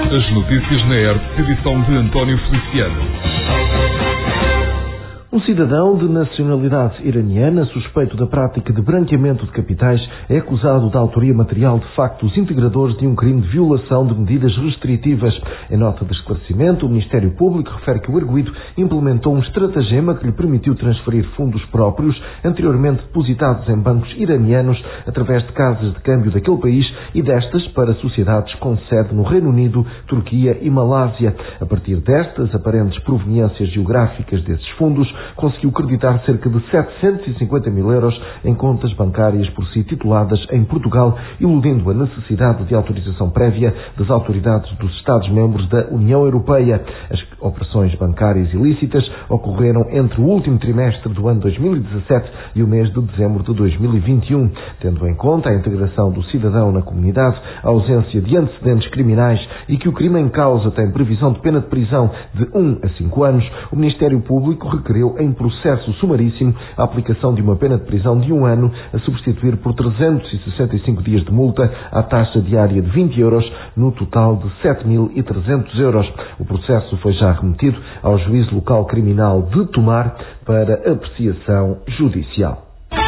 As notícias na ERP, edição de António Feliciano. Um cidadão de nacionalidade iraniana, suspeito da prática de branqueamento de capitais, é acusado da autoria material de factos integradores de um crime de violação de medidas restritivas. Em nota de esclarecimento, o Ministério Público refere que o arguido implementou um estratagema que lhe permitiu transferir fundos próprios, anteriormente depositados em bancos iranianos, através de casas de câmbio daquele país e destas para sociedades com sede no Reino Unido, Turquia e Malásia. A partir destas aparentes proveniências geográficas desses fundos, conseguiu creditar cerca de 750 mil euros em contas bancárias por si tituladas em Portugal, iludindo a necessidade de autorização prévia das autoridades dos Estados-membros da União Europeia. As operações bancárias ilícitas ocorreram entre o último trimestre do ano 2017 e o mês de dezembro de 2021. Tendo em conta a integração do cidadão na comunidade, a ausência de antecedentes criminais e que o crime em causa tem previsão de pena de prisão de 1 a 5 anos, o Ministério Público requereu em processo sumaríssimo a aplicação de uma pena de prisão de 1 ano, a substituir por 365 dias de multa à taxa diária de 20 euros, no total de 7.300 euros. O processo foi já remetido ao Juízo Local Criminal de Tomar para apreciação judicial.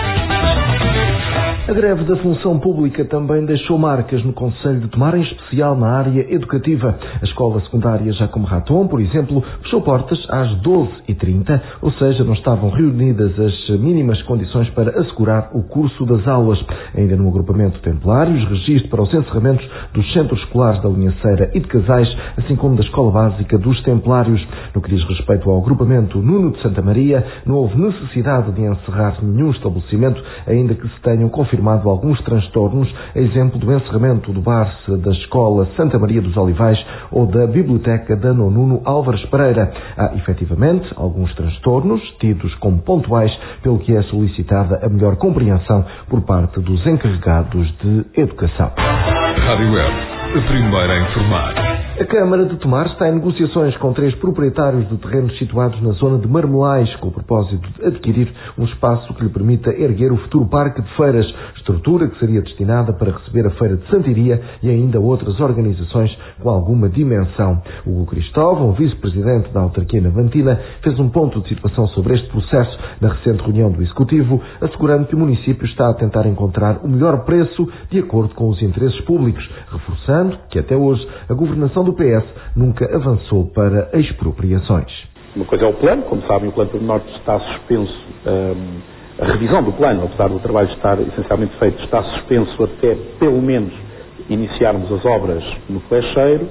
A greve da função pública também deixou marcas no Concelho de Tomar, em especial na área educativa. A escola secundária Jacome Raton, por exemplo, fechou portas às 12h30, ou seja, não estavam reunidas as mínimas condições para assegurar o curso das aulas. Ainda no agrupamento Templários, registro para os encerramentos dos centros escolares da Linhaceira e de Casais, assim como da Escola Básica dos Templários. No que diz respeito ao agrupamento Nuno de Santa Maria, não houve necessidade de encerrar nenhum estabelecimento, ainda que se tenham confirmado alguns transtornos, a exemplo do encerramento do bar-se da Escola Santa Maria dos Olivais ou da Biblioteca da Nuno Álvares Pereira. Há, efetivamente, alguns transtornos, tidos como pontuais, pelo que é solicitada a melhor compreensão por parte dos encarregados de educação. Rádio Web, a primeira a informar. A Câmara de Tomar está em negociações com 3 proprietários de terrenos situados na zona de Marmelais, com o propósito de adquirir um espaço que lhe permita erguer o futuro Parque de Feiras, estrutura que seria destinada para receber a Feira de Santiria e ainda outras organizações com alguma dimensão. Hugo Cristóvão, vice-presidente da autarquia navantina, fez um ponto de situação sobre este processo na recente reunião do Executivo, assegurando que o município está a tentar encontrar o melhor preço de acordo com os interesses públicos, reforçando que até hoje a governação do PS nunca avançou para expropriações. Uma coisa é o plano, como sabem, o plano do Norte está suspenso, a revisão do plano, apesar do trabalho estar essencialmente feito, está suspenso até pelo menos iniciarmos as obras no Flecheiro,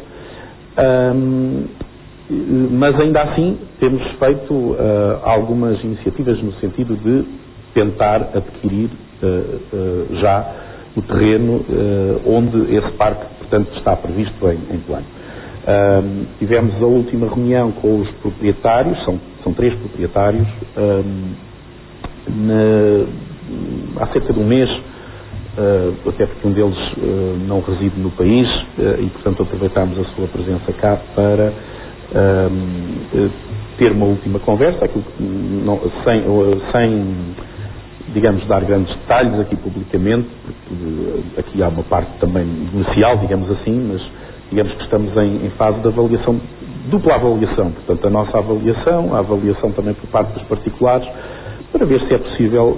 mas ainda assim temos feito algumas iniciativas no sentido de tentar adquirir já o terreno onde esse parque, portanto, está previsto em plano. Tivemos a última reunião com os proprietários, são 3 proprietários, há cerca de um mês, até porque um deles não reside no país e, portanto, aproveitámos a sua presença cá para ter uma última conversa, aquilo sem digamos, dar grandes detalhes aqui publicamente, porque aqui há uma parte também negocial, digamos assim, mas digamos que estamos em fase de avaliação, dupla avaliação, portanto a nossa avaliação, a avaliação também por parte dos particulares, para ver se é possível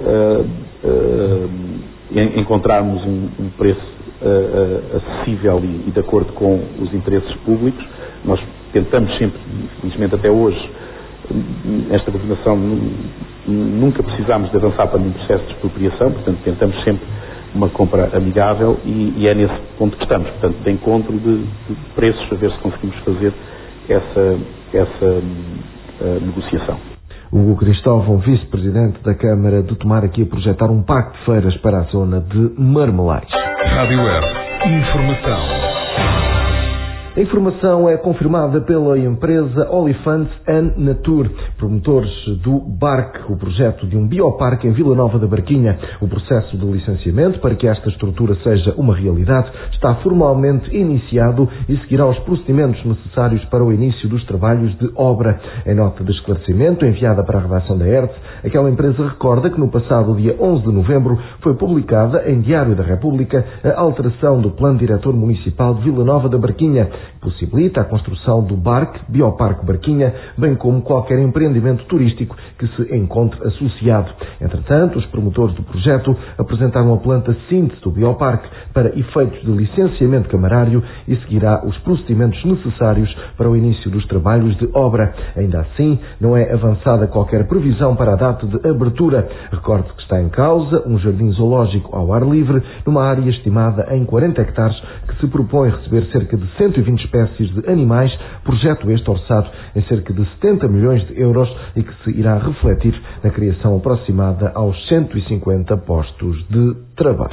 encontrarmos um preço acessível e de acordo com os interesses públicos. Nós tentamos sempre, infelizmente até hoje, esta governação nunca precisámos de avançar para um processo de expropriação, portanto tentamos sempre uma compra amigável e é nesse ponto que estamos, portanto de encontro de preços, a ver se conseguimos fazer essa negociação. Hugo Cristóvão, vice-presidente da Câmara de Tomar, aqui a projetar um parque de feiras para a zona de Marmelais. Rádio Web, informação. A informação é confirmada pela empresa Oliphants and Nature, promotores do BARC, o projeto de um bioparque em Vila Nova da Barquinha. O processo de licenciamento para que esta estrutura seja uma realidade está formalmente iniciado e seguirá os procedimentos necessários para o início dos trabalhos de obra. Em nota de esclarecimento enviada para a redação da ERTE, aquela empresa recorda que no passado dia 11 de novembro foi publicada em Diário da República a alteração do Plano Diretor Municipal de Vila Nova da Barquinha, possibilita a construção do Bioparque Barquinha, bem como qualquer empreendimento turístico que se encontre associado. Entretanto, os promotores do projeto apresentaram a planta síntese do Bioparque para efeitos de licenciamento camarário e seguirá os procedimentos necessários para o início dos trabalhos de obra. Ainda assim, não é avançada qualquer previsão para a data de abertura. Recorde que está em causa um jardim zoológico ao ar livre, numa área estimada em 40 hectares, que se propõe receber cerca de 120 espécies de animais, projeto este orçado em cerca de 70 milhões de euros e que se irá refletir na criação aproximada aos 150 postos de trabalho.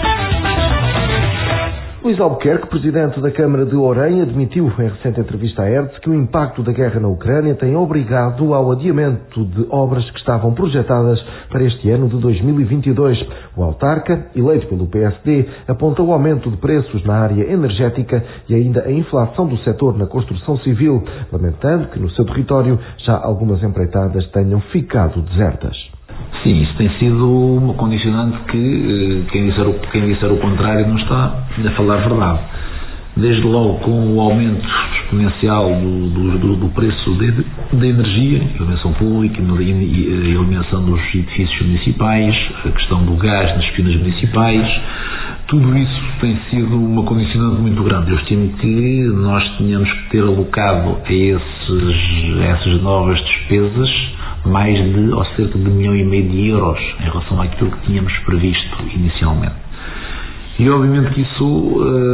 Luís Albuquerque, presidente da Câmara de Orem, admitiu em recente entrevista à ERTE que o impacto da guerra na Ucrânia tem obrigado ao adiamento de obras que estavam projetadas para este ano de 2022. O autarca, eleito pelo PSD, aponta o aumento de preços na área energética e ainda a inflação do setor na construção civil, lamentando que no seu território já algumas empreitadas tenham ficado desertas. Sim, isso tem sido uma condicionante que quem disser o contrário não está a falar a verdade. Desde logo com o aumento exponencial do preço da energia, iluminação pública, a iluminação dos edifícios municipais, a questão do gás nas piscinas municipais, tudo isso tem sido uma condicionante muito grande. Eu estimo que nós tínhamos que ter alocado a essas novas despesas mais de, ou cerca de 1,5 milhão de euros em relação àquilo que tínhamos previsto inicialmente. E obviamente que isso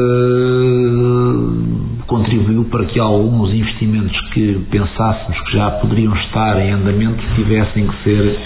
contribuiu para que alguns investimentos que pensássemos que já poderiam estar em andamento tivessem que ser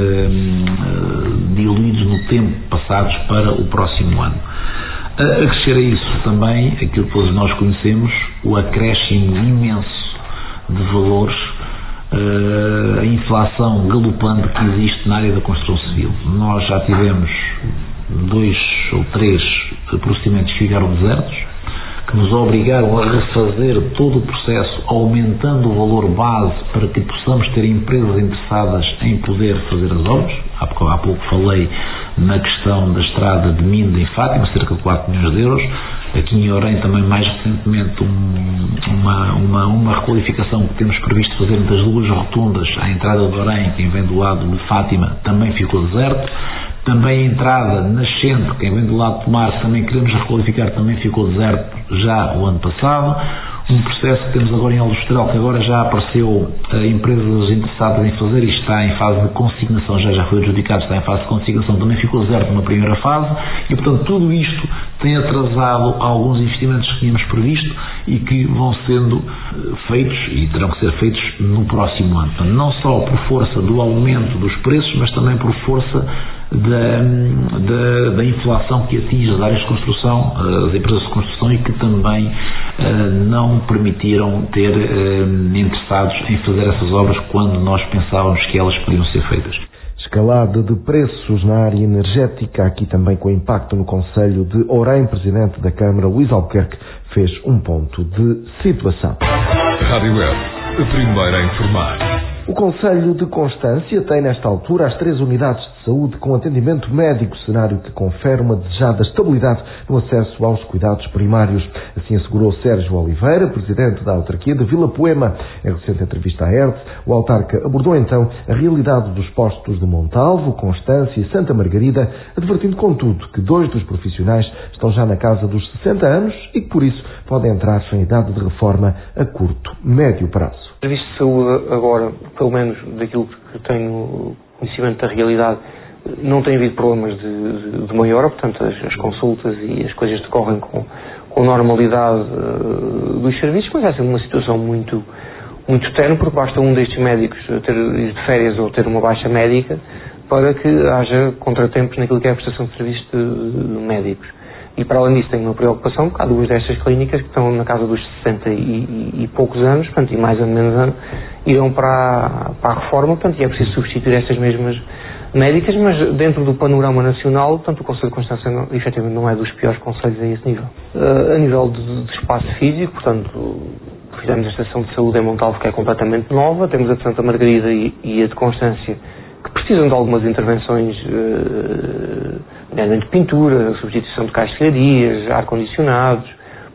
diluídos no tempo, passados para o próximo ano. A crescer a isso também, aquilo que todos nós conhecemos, o acréscimo imenso de valores, a inflação galopante que existe na área da construção civil. Nós já tivemos 2 ou 3 procedimentos que ficaram desertos, que nos obrigaram a refazer todo o processo, aumentando o valor base para que possamos ter empresas interessadas em poder fazer as obras. Há pouco falei na questão da estrada de Minda em Fátima, cerca de 4 milhões de euros. Aqui em Orem também mais recentemente uma requalificação que temos previsto fazer das 2 rotundas à entrada de Orem, quem vem do lado de Fátima, também ficou deserto. Também a entrada nascente, quem vem do lado de Tomar, também queremos requalificar, também ficou deserto já o ano passado. Um processo que temos agora em Aljustrel, que agora já apareceu empresas interessadas em fazer e está em fase de consignação, já foi adjudicado, está em fase de consignação, também ficou deserto numa primeira fase e, portanto, tudo isto tem atrasado alguns investimentos que tínhamos previsto e que vão sendo feitos e terão que ser feitos no próximo ano. Portanto, não só por força do aumento dos preços, mas também por força da inflação que atinge as áreas de construção, as empresas de construção e que também não permitiram ter interessados em fazer essas obras quando nós pensávamos que elas podiam ser feitas. Escalada de preços na área energética, aqui também com impacto no concelho de Orem. Presidente da Câmara, Luís Albuquerque, fez um ponto de situação. Rádio Web, a primeira a informar. O concelho de Constância tem nesta altura as 3 unidades de saúde com atendimento médico, cenário que confere uma desejada estabilidade no acesso aos cuidados primários. Assim assegurou Sérgio Oliveira, presidente da autarquia de Vila Poema. Em recente entrevista à ERTE, o autarca abordou então a realidade dos postos de Montalvo, Constância e Santa Margarida, advertindo contudo que 2 dos profissionais estão já na casa dos 60 anos e que por isso podem entrar em idade de reforma a curto, médio prazo. O Serviço de Saúde agora, pelo menos daquilo que tenho conhecimento da realidade, não tem havido problemas de maior, portanto as consultas e as coisas decorrem com normalidade dos serviços, mas é sempre uma situação muito terna, porque basta um destes médicos ir de férias ou ter uma baixa médica para que haja contratempos naquilo que é a prestação de serviços de médicos. E para além disso tenho uma preocupação, porque há 2 destas clínicas que estão na casa dos 60 e poucos anos, portanto, e mais ou menos anos, irão para a reforma, portanto, e é preciso substituir estas mesmas médicas, mas dentro do panorama nacional, portanto, o Conselho de Constância efetivamente não é dos piores conselhos a esse nível. A nível de espaço físico, portanto, fizemos a estação de saúde em Montalvo, que é completamente nova, temos a de Santa Margarida e a de Constância, que precisam de algumas intervenções, de pintura, substituição de caixilharias, ar-condicionados,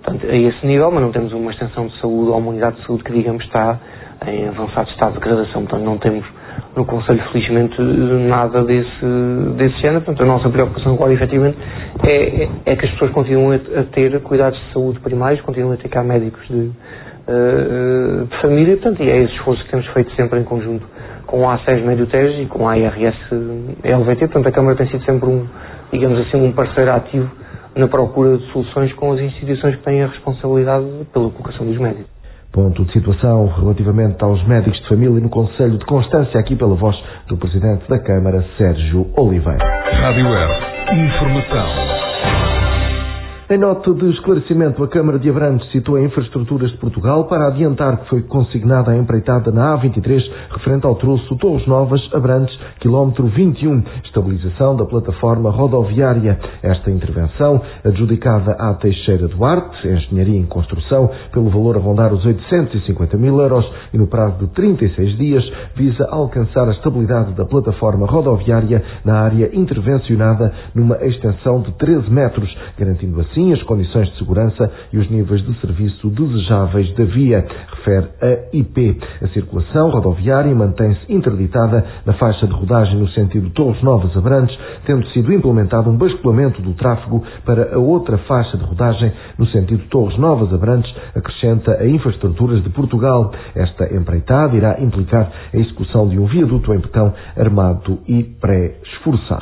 portanto, a esse nível, mas não temos uma extensão de saúde ou uma unidade de saúde que, digamos, está em avançado estado de degradação. Portanto, não temos no Conselho, felizmente, nada desse género. Portanto, a nossa preocupação agora, efetivamente, é que as pessoas continuem a ter cuidados de saúde primários, continuem a ter cá médicos de família, portanto, e é esse esforço que temos feito sempre em conjunto com a ACES Médio Tejo e com a ARS LVT. Portanto, a Câmara tem sido sempre um parceiro ativo na procura de soluções com as instituições que têm a responsabilidade pela colocação dos médicos. Ponto de situação relativamente aos médicos de família no Conselho de Constância, aqui pela voz do Presidente da Câmara, Sérgio Oliveira. Rádio R. Informação. Em nota de esclarecimento, a Câmara de Abrantes citou a Infraestruturas de Portugal para adiantar que foi consignada a empreitada na A23 referente ao troço Torres Novas, Abrantes, quilómetro 21, estabilização da plataforma rodoviária. Esta intervenção, adjudicada à Teixeira Duarte, Engenharia em Construção, pelo valor a rondar os 850 mil euros e no prazo de 36 dias, visa alcançar a estabilidade da plataforma rodoviária na área intervencionada numa extensão de 13 metros, garantindo assim as condições de segurança e os níveis de serviço desejáveis da via, refere a IP. A circulação rodoviária mantém-se interditada na faixa de rodagem no sentido Torres Novas Abrantes, tendo sido implementado um basculamento do tráfego para a outra faixa de rodagem no sentido Torres Novas Abrantes, acrescenta a Infraestruturas de Portugal. Esta empreitada irá implicar a execução de um viaduto em betão armado e pré-esforçado.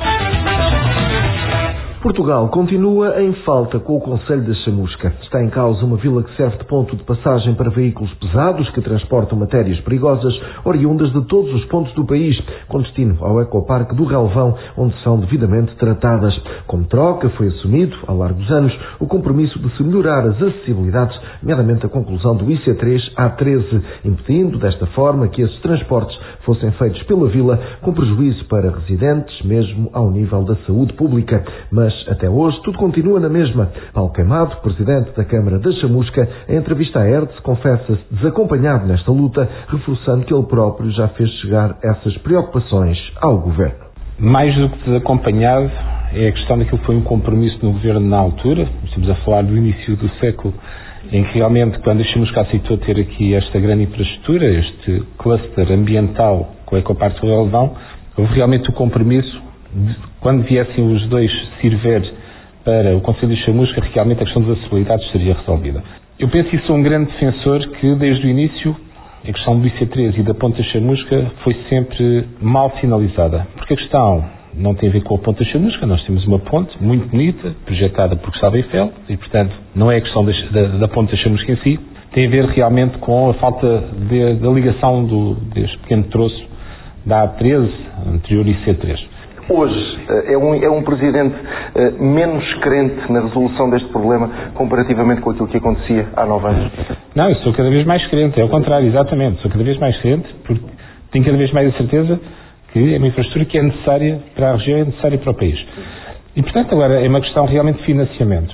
Portugal continua em falta com o Concelho da Chamusca. Está em causa uma vila que serve de ponto de passagem para veículos pesados que transportam matérias perigosas oriundas de todos os pontos do país, com destino ao Ecoparque do Galvão, onde são devidamente tratadas. Como troca, foi assumido, ao largo dos anos, o compromisso de se melhorar as acessibilidades, nomeadamente a conclusão do IC3 A13, impedindo, desta forma, que esses transportes fossem feitos pela vila com prejuízo para residentes, mesmo ao nível da saúde pública. Mas, até hoje, tudo continua na mesma. Paulo Queimado, Presidente da Câmara da Chamusca, em entrevista à ERDS, confessa-se desacompanhado nesta luta, reforçando que ele próprio já fez chegar essas preocupações ao Governo. Mais do que desacompanhado, é a questão daquilo que foi um compromisso no Governo na altura. Estamos a falar do início do século, em que realmente, quando a Chamusca aceitou ter aqui esta grande infraestrutura, este cluster ambiental com o Ecoparque do Galvão, houve realmente o compromisso de, quando viessem os dois servir para o Concelho de Chamusca, realmente a questão das acessibilidades seria resolvida. Eu penso que sou um grande defensor que, desde o início, a questão do IC13 e da Ponta Chamusca foi sempre mal sinalizada. Porque a questão não tem a ver com a Ponta Chamusca, nós temos uma ponte muito bonita, projetada por Gustavo Eiffel, e, portanto, não é a questão da Ponta Chamusca em si, tem a ver realmente com a falta da ligação deste pequeno troço da A13, anterior IC3. Hoje é um Presidente menos crente na resolução deste problema comparativamente com aquilo que acontecia há 9 anos? Não, eu sou cada vez mais crente, é o contrário, exatamente. Sou cada vez mais crente porque tenho cada vez mais a certeza que é uma infraestrutura que é necessária para a região, é necessária para o país. E, portanto, agora é uma questão realmente de financiamento.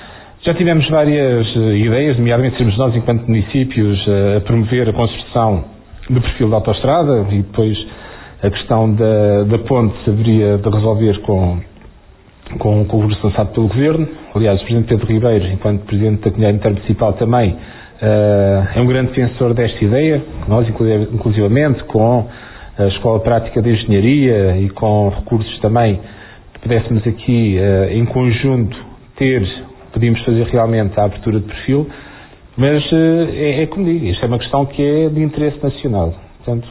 Já tivemos várias ideias, nomeadamente sermos nós, enquanto municípios, a promover a construção do perfil da autoestrada e depois a questão da ponte se haveria de resolver com o recurso lançado pelo Governo. Aliás, o Presidente Pedro Ribeiro, enquanto Presidente da Comunidade Intermunicipal, também é um grande defensor desta ideia. Nós, inclusivamente, com a Escola Prática de Engenharia e com recursos também que pudéssemos aqui, em conjunto, podíamos fazer realmente a abertura de perfil. Mas é como digo, isto é uma questão que é de interesse nacional. Portanto,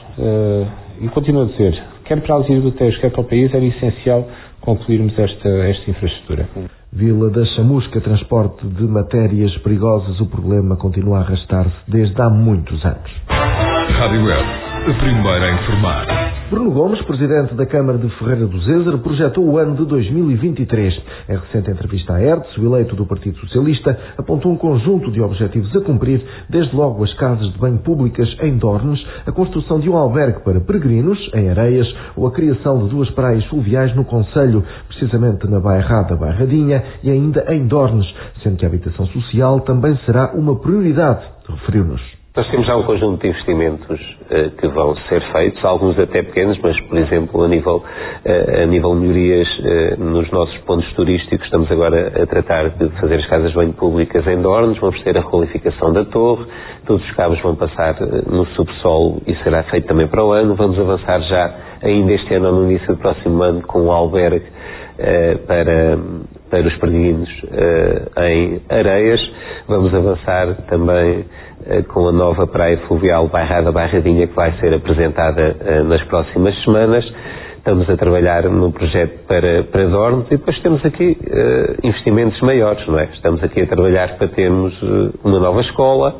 e continuo a dizer, quer para a Alzira do Tejo, quer para o país, era essencial concluirmos esta infraestrutura. Vila da Chamusca, transporte de matérias perigosas, o problema continua a arrastar-se desde há muitos anos. Rádio R, a primeira a informar. Bruno Gomes, Presidente da Câmara de Ferreira do Zézer, projetou o ano de 2023. Em recente entrevista à ERDS, o eleito do Partido Socialista apontou um conjunto de objetivos a cumprir, desde logo as casas de banho públicas em Dornes, a construção de um albergue para peregrinos, em Areias, ou a criação de 2 praias fluviais no concelho, precisamente na Bairrada Bairradinha e ainda em Dornes, sendo que a habitação social também será uma prioridade, referiu-nos. Nós temos já um conjunto de investimentos que vão ser feitos, alguns até pequenos, mas, por exemplo, a nível de melhorias nos nossos pontos turísticos, estamos agora a tratar de fazer as casas de banho públicas em Dornos, vamos ter a requalificação da torre, todos os cabos vão passar no subsolo e será feito também para o ano. Vamos avançar já ainda este ano, no início do próximo ano, com um albergue para os peregrinos em Areias. Vamos avançar também com a nova praia fluvial Bairrada Bairradinha, que vai ser apresentada nas próximas semanas. Estamos a trabalhar num projeto para Dornos e depois temos aqui investimentos maiores, não é? Estamos aqui a trabalhar para termos uma nova escola,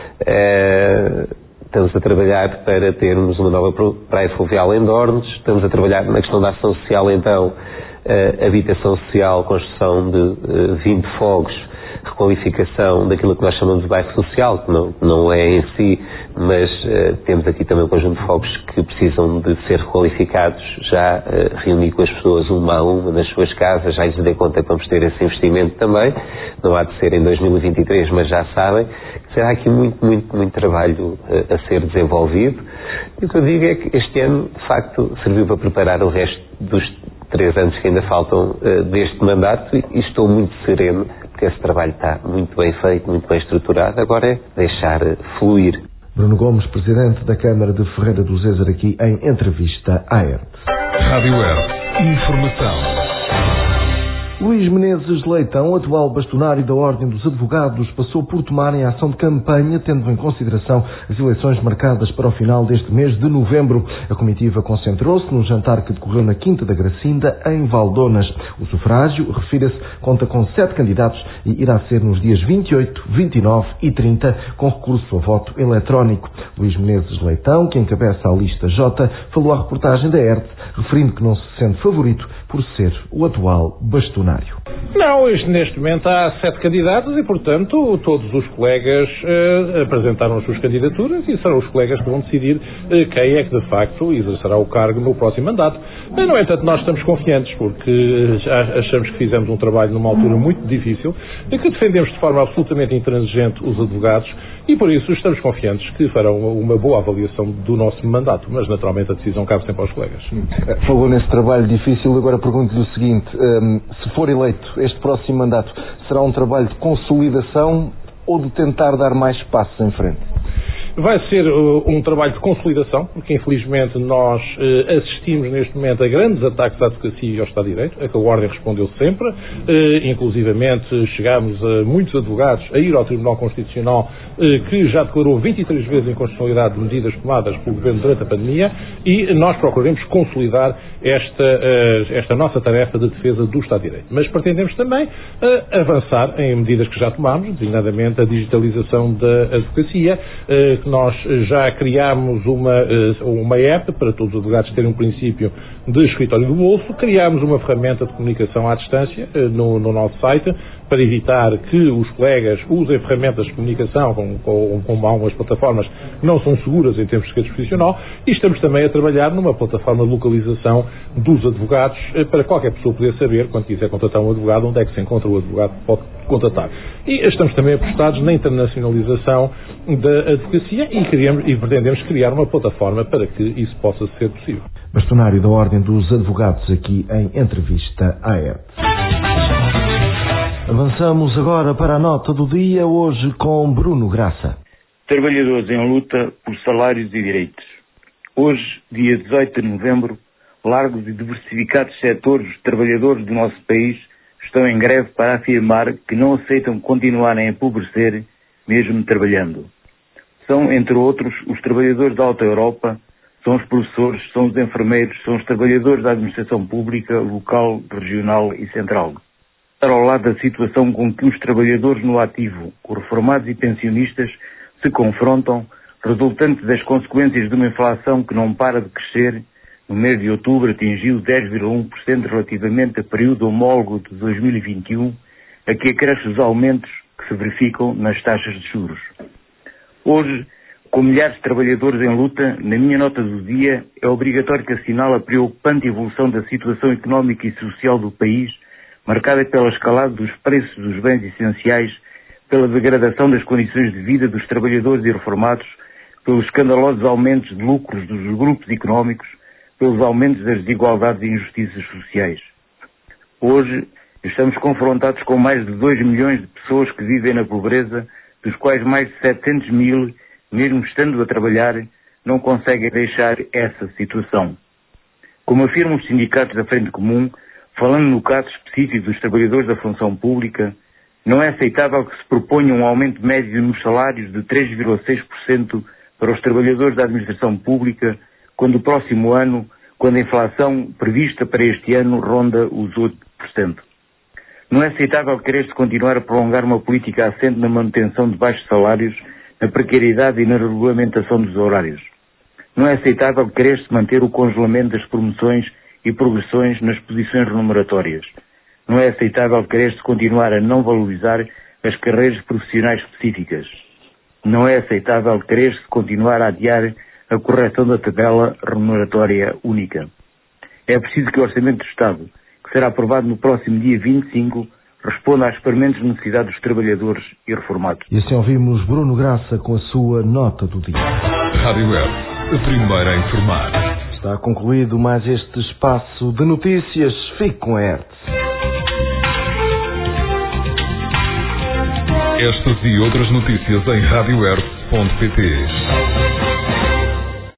estamos a trabalhar para termos uma nova praia fluvial em Dornos, estamos a trabalhar na questão da ação social, então, habitação social, construção de 20 fogos, requalificação daquilo que nós chamamos de bairro social, que não é em si, mas temos aqui também um conjunto de fogos que precisam de ser requalificados, já reuni com as pessoas uma a uma nas suas casas, já lhes dei conta que vamos ter esse investimento também, não há de ser em 2023, mas já sabem que será aqui muito trabalho a ser desenvolvido. E o que eu digo é que este ano, de facto, serviu para preparar o resto dos 3 anos que ainda faltam deste mandato e estou muito sereno, porque esse trabalho está muito bem feito, muito bem estruturado, agora é deixar fluir. Bruno Gomes, Presidente da Câmara de Ferreira do Zézer, aqui em entrevista à ERT. Rádio ERT. Informação. Luís Menezes Leitão, atual bastonário da Ordem dos Advogados, passou por tomar em ação de campanha, tendo em consideração as eleições marcadas para o final deste mês de novembro. A comitiva concentrou-se num jantar que decorreu na Quinta da Gracinda, em Valdonas. O sufrágio, refira-se, conta com 7 candidatos e irá ser nos dias 28, 29 e 30, com recurso a voto eletrónico. Luís Menezes Leitão, que encabeça a lista J, falou à reportagem da ERT, referindo que não se sente favorito por ser o atual bastonário. Não, neste momento há 7 candidatos e, portanto, todos os colegas apresentaram as suas candidaturas e serão os colegas que vão decidir quem é que, de facto, exercerá o cargo no próximo mandato. Mas, no entanto, nós estamos confiantes porque já achamos que fizemos um trabalho numa altura muito difícil, que defendemos de forma absolutamente intransigente os advogados e, por isso, estamos confiantes que farão uma boa avaliação do nosso mandato, mas, naturalmente, a decisão cabe sempre aos colegas. Falou nesse trabalho difícil, agora pergunto-lhe o seguinte, se for eleito este próximo mandato, será um trabalho de consolidação ou de tentar dar mais passos em frente? Vai ser um trabalho de consolidação, porque infelizmente nós assistimos neste momento a grandes ataques à advocacia e ao Estado de Direito, a que a Ordem respondeu sempre, inclusivamente chegámos a muitos advogados a ir ao Tribunal Constitucional, que já declarou 23 vezes a inconstitucionalidade de medidas tomadas pelo Governo durante a pandemia, e nós procuramos consolidar esta nossa tarefa de defesa do Estado de Direito. Mas pretendemos também avançar em medidas que já tomámos, designadamente a digitalização da advocacia, que nós já criámos uma app para todos os advogados terem um princípio de escritório do bolso, criámos uma ferramenta de comunicação à distância no nosso site, para evitar que os colegas usem ferramentas de comunicação, como há umas plataformas que não são seguras em termos de segurança profissional, e estamos também a trabalhar numa plataforma de localização dos advogados, para qualquer pessoa poder saber, quando quiser contratar um advogado, onde é que se encontra o advogado que pode contratar. E estamos também apostados na internacionalização da advocacia e pretendemos criar uma plataforma para que isso possa ser possível. Bastonário da Ordem dos Advogados, aqui em entrevista à ERT. Avançamos agora para a nota do dia, hoje com Bruno Graça. Trabalhadores em luta por salários e direitos. Hoje, dia 18 de novembro, largos e diversificados setores dos trabalhadores do nosso país estão em greve para afirmar que não aceitam continuar a empobrecer, mesmo trabalhando. São, entre outros, os trabalhadores da Alta Europa, são os professores, são os enfermeiros, são os trabalhadores da administração pública, local, regional e central. Ao lado da situação com que os trabalhadores no ativo, os reformados e pensionistas, se confrontam, resultante das consequências de uma inflação que não para de crescer, no mês de outubro atingiu 10,1% relativamente a período homólogo de 2021, a que acresce os aumentos que se verificam nas taxas de juros. Hoje, com milhares de trabalhadores em luta, na minha nota do dia, é obrigatório que assinale a preocupante evolução da situação económica e social do país, marcada pela escalada dos preços dos bens essenciais, pela degradação das condições de vida dos trabalhadores e reformados, pelos escandalosos aumentos de lucros dos grupos económicos, pelos aumentos das desigualdades e injustiças sociais. Hoje, estamos confrontados com mais de 2 milhões de pessoas que vivem na pobreza, dos quais mais de 700 mil, mesmo estando a trabalhar, não conseguem deixar essa situação. Como afirmam os sindicatos da Frente Comum, falando no caso específico dos trabalhadores da função pública, não é aceitável que se proponha um aumento médio nos salários de 3,6% para os trabalhadores da administração pública, quando o próximo ano, quando a inflação prevista para este ano ronda os 8%. Não é aceitável querer-se continuar a prolongar uma política assente na manutenção de baixos salários, na precariedade e na regulamentação dos horários. Não é aceitável querer-se manter o congelamento das promoções e progressões nas posições remuneratórias. Não é aceitável querer-se continuar a não valorizar as carreiras profissionais específicas. Não é aceitável querer-se continuar a adiar a correção da tabela remuneratória única. É preciso que o Orçamento do Estado, que será aprovado no próximo dia 25, responda às permanentes necessidades dos trabalhadores e reformados. E assim ouvimos Bruno Graça com a sua nota do dia. Rádio Web, a primeira a informar. Está concluído mais este espaço de notícias. Fique com a ERT. Estas e outras notícias em radioert.pt.